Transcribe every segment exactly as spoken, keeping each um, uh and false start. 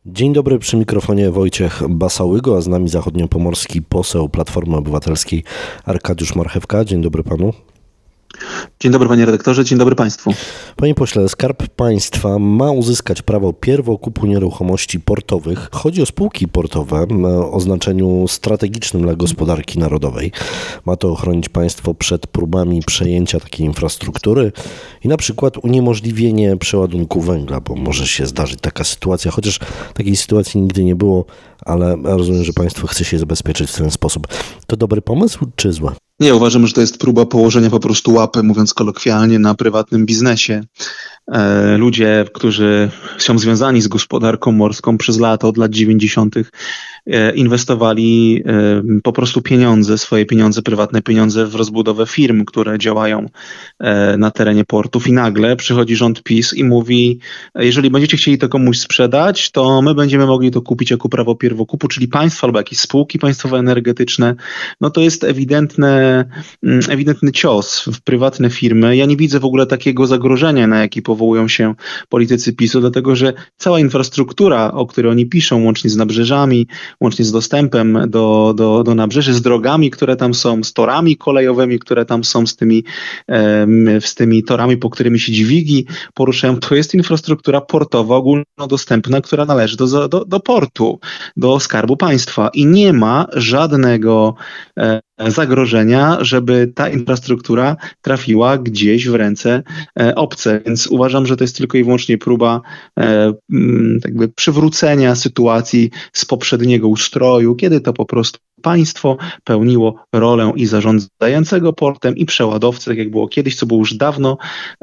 Dzień dobry, przy mikrofonie Wojciech Basałygo, a z nami zachodniopomorski poseł Platformy Obywatelskiej Arkadiusz Marchewka. Dzień dobry panu. Dzień dobry panie redaktorze, dzień dobry państwu. Panie pośle, Skarb Państwa ma uzyskać prawo pierwokupu nieruchomości portowych. Chodzi o spółki portowe o znaczeniu strategicznym dla gospodarki narodowej. Ma to ochronić państwo przed próbami przejęcia takiej infrastruktury i na przykład uniemożliwienie przeładunku węgla, bo może się zdarzyć taka sytuacja, chociaż takiej sytuacji nigdy nie było, ale rozumiem, że państwo chce się zabezpieczyć w ten sposób. To dobry pomysł czy zły? Nie, uważam, że to jest próba położenia po prostu łapy, mówiąc kolokwialnie, na prywatnym biznesie. E, ludzie, którzy są związani z gospodarką morską przez lata, od lat dziewięćdziesiątych e, inwestowali e, po prostu pieniądze, swoje pieniądze, prywatne pieniądze w rozbudowę firm, które działają e, na terenie portów i nagle przychodzi rząd PiS i mówi, jeżeli będziecie chcieli to komuś sprzedać, to my będziemy mogli to kupić jako prawo pierwokupu, czyli państwo albo jakieś spółki państwowe energetyczne. No to jest ewidentne ewidentny cios w prywatne firmy. Ja nie widzę w ogóle takiego zagrożenia, na jaki powołują się politycy PiSu, dlatego że cała infrastruktura, o której oni piszą, łącznie z nabrzeżami, łącznie z dostępem do, do, do nabrzeży, z drogami, które tam są, z torami kolejowymi, które tam są, z tymi, z tymi torami, po którymi się dźwigi poruszają, to jest infrastruktura portowa ogólnodostępna, która należy do, do, do portu, do Skarbu Państwa i nie ma żadnego zagrożenia, żeby ta infrastruktura trafiła gdzieś w ręce e, obce. Więc uważam, że to jest tylko i wyłącznie próba e, m, jakby przywrócenia sytuacji z poprzedniego ustroju, kiedy to po prostu państwo pełniło rolę i zarządzającego portem, i przeładowcy, tak jak było kiedyś, co było już dawno,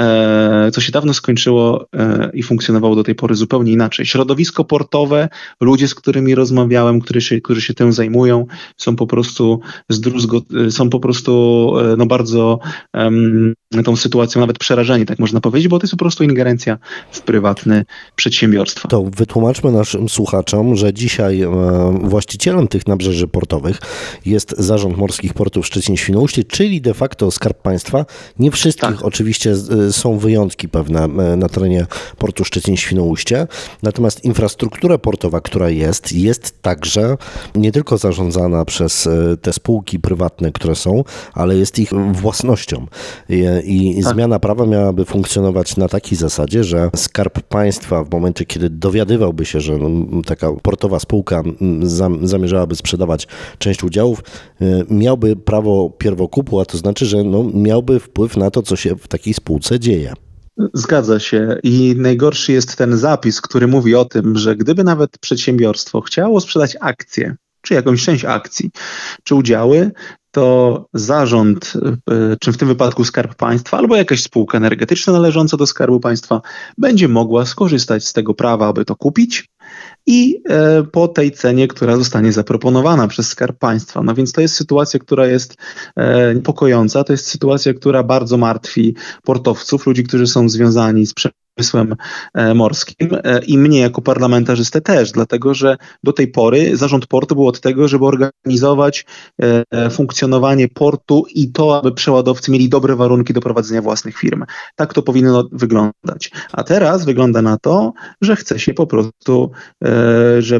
e, co się dawno skończyło e, i funkcjonowało do tej pory zupełnie inaczej. Środowisko portowe, ludzie, z którymi rozmawiałem, którzy się, którzy się tym zajmują, są po prostu zdruzgo, są po prostu e, no bardzo um, tą sytuacją nawet przerażeni, tak można powiedzieć, bo to jest po prostu ingerencja w prywatne przedsiębiorstwa. To wytłumaczmy naszym słuchaczom, że dzisiaj e, właścicielem tych nabrzeży portowych jest Zarząd Morskich Portów Szczecin-Świnoujście, czyli de facto Skarb Państwa. Nie wszystkich tak. Oczywiście są wyjątki pewne na terenie portu Szczecin-Świnoujście, natomiast infrastruktura portowa, która jest, jest także nie tylko zarządzana przez te spółki prywatne, które są, ale jest ich własnością. I, i tak. Zmiana prawa miałaby funkcjonować na takiej zasadzie, że Skarb Państwa w momencie, kiedy dowiadywałby się, że taka portowa spółka zamierzałaby sprzedawać część udziałów, miałby prawo pierwokupu, a to znaczy, że no, miałby wpływ na to, co się w takiej spółce dzieje. Zgadza się i najgorszy jest ten zapis, który mówi o tym, że gdyby nawet przedsiębiorstwo chciało sprzedać akcje, czy jakąś część akcji, czy udziały, to zarząd, czy w tym wypadku Skarb Państwa, albo jakaś spółka energetyczna należąca do Skarbu Państwa będzie mogła skorzystać z tego prawa, aby to kupić i e, po tej cenie, która zostanie zaproponowana przez Skarb Państwa. No więc to jest sytuacja, która jest e, niepokojąca, to jest sytuacja, która bardzo martwi portowców, ludzi, którzy są związani z przemysłem e, morskim e, i mnie jako parlamentarzystę też, dlatego że do tej pory zarząd portu był od tego, żeby organizować e, funkcjonowanie portu i to, aby przeładowcy mieli dobre warunki do prowadzenia własnych firm. Tak to powinno wyglądać. A teraz wygląda na to, że chce się po prostu, e, że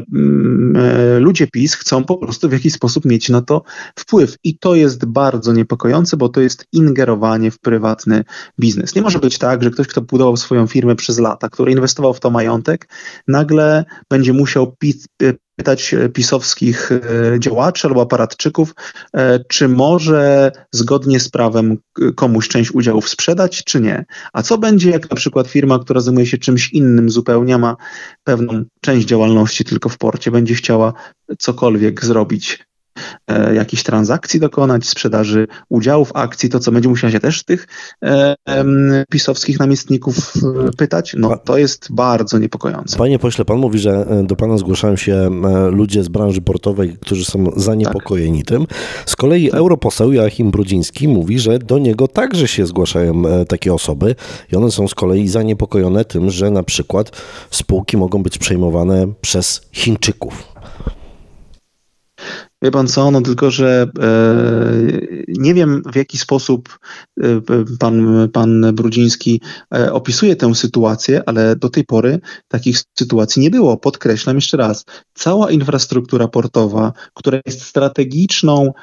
e, ludzie PiS chcą po prostu w jakiś sposób mieć na to wpływ. I to jest bardzo niepokojące, bo to jest ingerowanie w prywatny biznes. Nie może być tak, że ktoś, kto budował swoją firmę przez lata, który inwestował w to majątek, nagle będzie musiał PiS, pytać pisowskich działaczy albo aparatczyków, czy może zgodnie z prawem komuś część udziałów sprzedać, czy nie. A co będzie, jak na przykład firma, która zajmuje się czymś innym zupełnie, ma pewną część działalności tylko w porcie, będzie chciała cokolwiek zrobić, e, jakichś transakcji dokonać, sprzedaży udziałów, akcji, to co będzie musiała się też tych e, e, pisowskich namiestników pytać, no to jest bardzo niepokojące. Panie pośle, pan mówi, że do pana zgłaszają się ludzie z branży portowej, którzy są zaniepokojeni tak. tym. Z kolei tak. europoseł Joachim Brudziński mówi, że do niego także się zgłaszają takie osoby i one są z kolei zaniepokojone tym, że na przykład spółki mogą być przejmowane przez Chińczyków. Wie pan co, no tylko, że e, nie wiem w jaki sposób e, pan, pan Brudziński e, opisuje tę sytuację, ale do tej pory takich sytuacji nie było. Podkreślam jeszcze raz, cała infrastruktura portowa, która jest strategiczną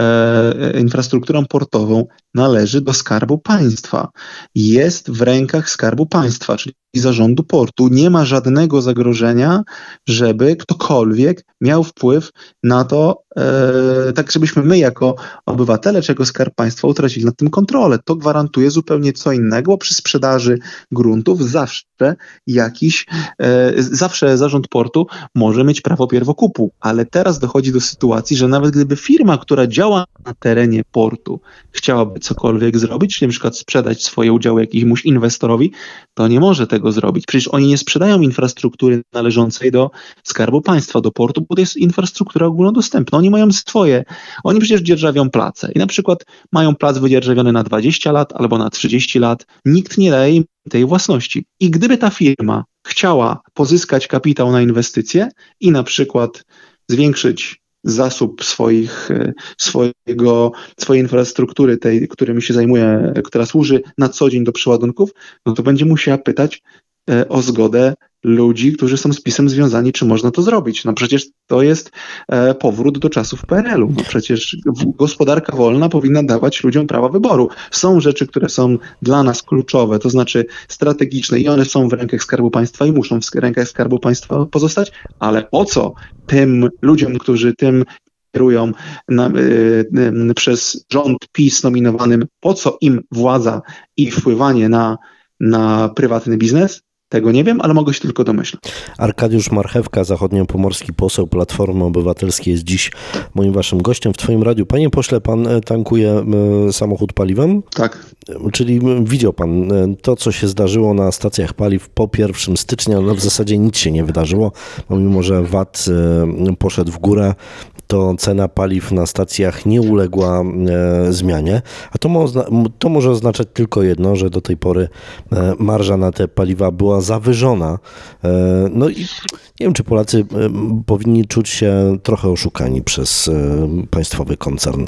e, infrastrukturą portową, należy do Skarbu Państwa. Jest w rękach Skarbu Państwa, czyli zarządu portu. Nie ma żadnego zagrożenia, żeby ktokolwiek miał wpływ na to, e, tak żebyśmy my jako obywatele czy jako Skarb Państwa utracili nad tym kontrolę. To gwarantuje zupełnie co innego, bo przy sprzedaży gruntów zawsze jakiś, e, zawsze zarząd portu może mieć prawo pierwokupu, ale teraz dochodzi do sytuacji, że nawet gdyby firma, która działa na terenie portu, chciałaby cokolwiek zrobić, czyli na przykład sprzedać swoje udziały jakiemuś inwestorowi, to nie może tego zrobić. Przecież oni nie sprzedają infrastruktury należącej do Skarbu Państwa, do portu, bo to jest infrastruktura ogólnodostępna. Oni mają swoje. Oni przecież dzierżawią place i na przykład mają plac wydzierżawiony na dwadzieścia lat albo na trzydzieści lat. Nikt nie daje im tej własności. I gdyby ta firma chciała pozyskać kapitał na inwestycje i na przykład zwiększyć zasób swoich, swojego, swojej infrastruktury, tej, którym się zajmuje, która służy na co dzień do przeładunków, no to będzie musiała pytać e, o zgodę ludzi, którzy są z PiS-em związani, czy można to zrobić. No przecież to jest e, powrót do czasów P R L u. No przecież gospodarka wolna powinna dawać ludziom prawa wyboru. Są rzeczy, które są dla nas kluczowe, to znaczy strategiczne i one są w rękach Skarbu Państwa i muszą w rękach Skarbu Państwa pozostać, ale po co tym ludziom, którzy tym kierują na, y, y, przez rząd PiS nominowanym, po co im władza i wpływanie na, na prywatny biznes? Tego nie wiem, ale mogę się tylko domyślać. Arkadiusz Marchewka, zachodniopomorski poseł Platformy Obywatelskiej, jest dziś moim waszym gościem w twoim radiu. Panie pośle, pan tankuje samochód paliwem? Tak. Czyli widział pan to, co się zdarzyło na stacjach paliw po pierwszego stycznia, no w zasadzie nic się nie wydarzyło, mimo że V A T poszedł w górę, to cena paliw na stacjach nie uległa e, zmianie, a to, mo, to może oznaczać tylko jedno, że do tej pory e, marża na te paliwa była zawyżona. E, no i nie wiem, czy Polacy e, powinni czuć się trochę oszukani przez e, państwowy koncern.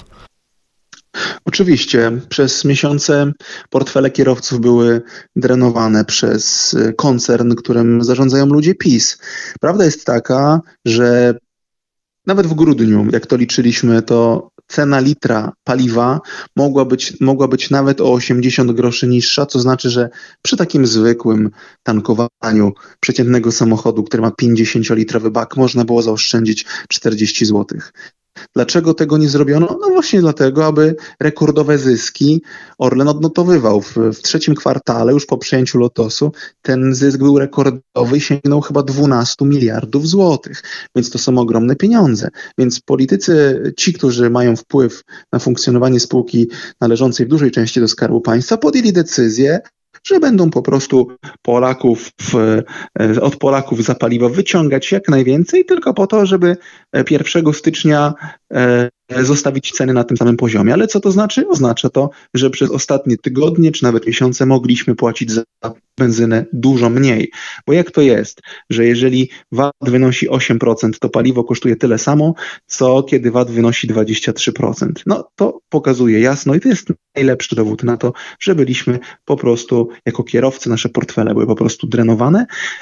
Oczywiście. Przez miesiące portfele kierowców były drenowane przez koncern, którym zarządzają ludzie PiS. Prawda jest taka, że nawet w grudniu, jak to liczyliśmy, to cena litra paliwa mogła być, mogła być nawet o osiemdziesiąt groszy niższa, co znaczy, że przy takim zwykłym tankowaniu przeciętnego samochodu, który ma pięćdziesięciolitrowy bak, można było zaoszczędzić czterdzieści złotych. Dlaczego tego nie zrobiono? No właśnie dlatego, aby rekordowe zyski Orlen odnotowywał. W, w trzecim kwartale, już po przejęciu Lotosu, ten zysk był rekordowy i sięgnął chyba dwunastu miliardów złotych. Więc to są ogromne pieniądze. Więc politycy, ci, którzy mają wpływ na funkcjonowanie spółki należącej w dużej części do Skarbu Państwa, podjęli decyzję, że będą po prostu Polaków w, od Polaków za paliwo wyciągać jak najwięcej, tylko po to, żeby pierwszego stycznia e, zostawić ceny na tym samym poziomie. Ale co to znaczy? Oznacza to, że przez ostatnie tygodnie czy nawet miesiące mogliśmy płacić za benzynę dużo mniej. Bo jak to jest, że jeżeli V A T wynosi osiem procent, to paliwo kosztuje tyle samo, co kiedy V A T wynosi dwadzieścia trzy procent. No to pokazuje jasno i to jest najlepszy dowód na to, że byliśmy po prostu jako kierowcy, nasze portfele były po prostu drenowane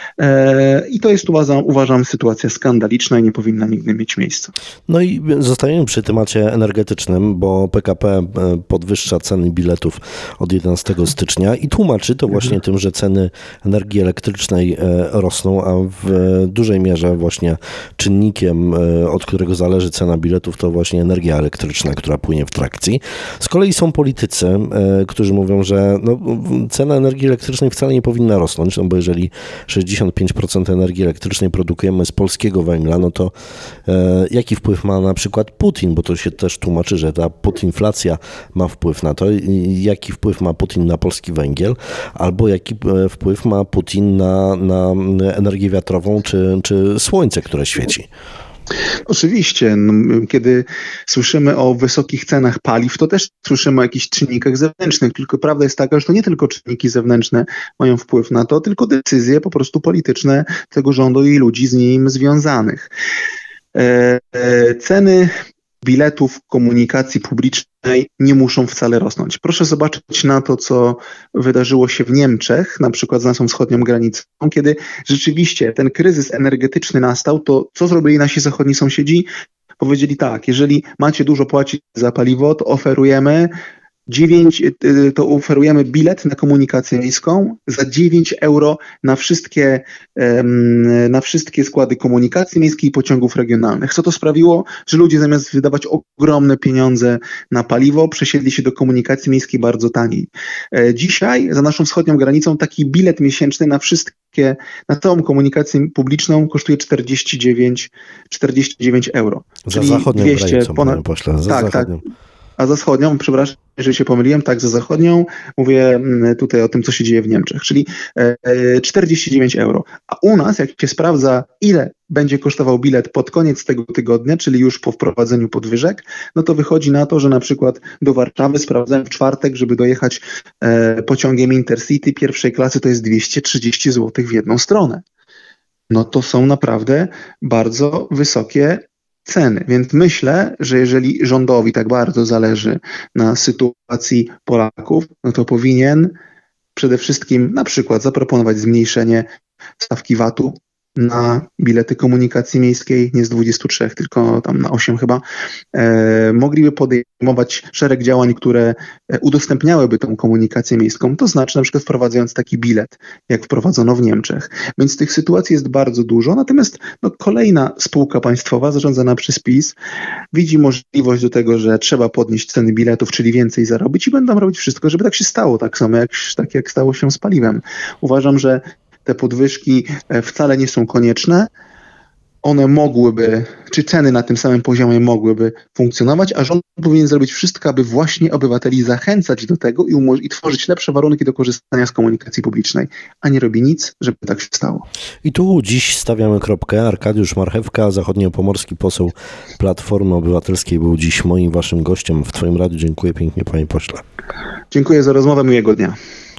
eee, i to jest uważam, uważam sytuacja skandaliczna i nie powinna nigdy mieć miejsca. No i zostajemy przy temacie energetycznym, bo P K P podwyższa ceny biletów od jedenastego stycznia i tłumaczy to właśnie tym, że ceny energii elektrycznej rosną, a w dużej mierze właśnie czynnikiem, od którego zależy cena biletów, to właśnie energia elektryczna, która płynie w trakcji. Z kolei są politycy, którzy mówią, że no, cena energii elektrycznej wcale nie powinna rosnąć, no bo jeżeli sześćdziesiąt pięć procent energii elektrycznej produkujemy z polskiego węgla, no to e, jaki wpływ ma na przykład Putin, bo to się też tłumaczy, że ta putinflacja ma wpływ na to, jaki wpływ ma Putin na polski węgiel, albo jaki wpływ ma Putin na, na energię wiatrową czy, czy słońce, które świeci. Oczywiście, no, kiedy słyszymy o wysokich cenach paliw, to też słyszymy o jakichś czynnikach zewnętrznych, tylko prawda jest taka, że to nie tylko czynniki zewnętrzne mają wpływ na to, tylko decyzje po prostu polityczne tego rządu i ludzi z nim związanych. E, e, ceny biletów komunikacji publicznej nie muszą wcale rosnąć. Proszę zobaczyć na to, co wydarzyło się w Niemczech, na przykład za naszą wschodnią granicą, kiedy rzeczywiście ten kryzys energetyczny nastał, to co zrobili nasi zachodni sąsiedzi? Powiedzieli tak, jeżeli macie dużo płacić za paliwo, to oferujemy dziewięć, to oferujemy bilet na komunikację miejską za dziewięć euro na wszystkie, na wszystkie składy komunikacji miejskiej i pociągów regionalnych. Co to sprawiło? Że ludzie zamiast wydawać ogromne pieniądze na paliwo, przesiedli się do komunikacji miejskiej bardzo taniej. Dzisiaj za naszą wschodnią granicą taki bilet miesięczny na wszystkie, na całą komunikację publiczną kosztuje czterdzieści dziewięć euro. Za czyli zachodnią dwieście granicą, ponad, panie pośle, za tak, zachodnią. Tak. A za wschodnią, przepraszam, jeżeli się pomyliłem, tak, za zachodnią, mówię tutaj o tym, co się dzieje w Niemczech, czyli czterdzieści dziewięć euro. A u nas, jak się sprawdza, ile będzie kosztował bilet pod koniec tego tygodnia, czyli już po wprowadzeniu podwyżek, no to wychodzi na to, że na przykład do Warszawy sprawdzałem w czwartek, żeby dojechać e, pociągiem Intercity pierwszej klasy, to jest dwieście trzydzieści złotych w jedną stronę. No to są naprawdę bardzo wysokie ceny. Więc myślę, że jeżeli rządowi tak bardzo zależy na sytuacji Polaków, no to powinien przede wszystkim na przykład zaproponować zmniejszenie stawki vatu na bilety komunikacji miejskiej, nie z dwudziestu trzech, tylko tam na osiem chyba. E, mogliby podejmować szereg działań, które udostępniałyby tą komunikację miejską, to znaczy na przykład wprowadzając taki bilet, jak wprowadzono w Niemczech. Więc tych sytuacji jest bardzo dużo, natomiast no, kolejna spółka państwowa zarządzana przez PiS widzi możliwość do tego, że trzeba podnieść ceny biletów, czyli więcej zarobić i będą robić wszystko, żeby tak się stało, tak samo jak, tak jak stało się z paliwem. Uważam, że te podwyżki wcale nie są konieczne. One mogłyby, czy ceny na tym samym poziomie mogłyby funkcjonować, a rząd powinien zrobić wszystko, aby właśnie obywateli zachęcać do tego i, umo- i tworzyć lepsze warunki do korzystania z komunikacji publicznej, a nie robi nic, żeby tak się stało. I tu dziś stawiamy kropkę. Arkadiusz Marchewka, zachodniopomorski poseł Platformy Obywatelskiej, był dziś moim waszym gościem w twoim radiu. Dziękuję pięknie, panie pośle. Dziękuję za rozmowę, miłego dnia.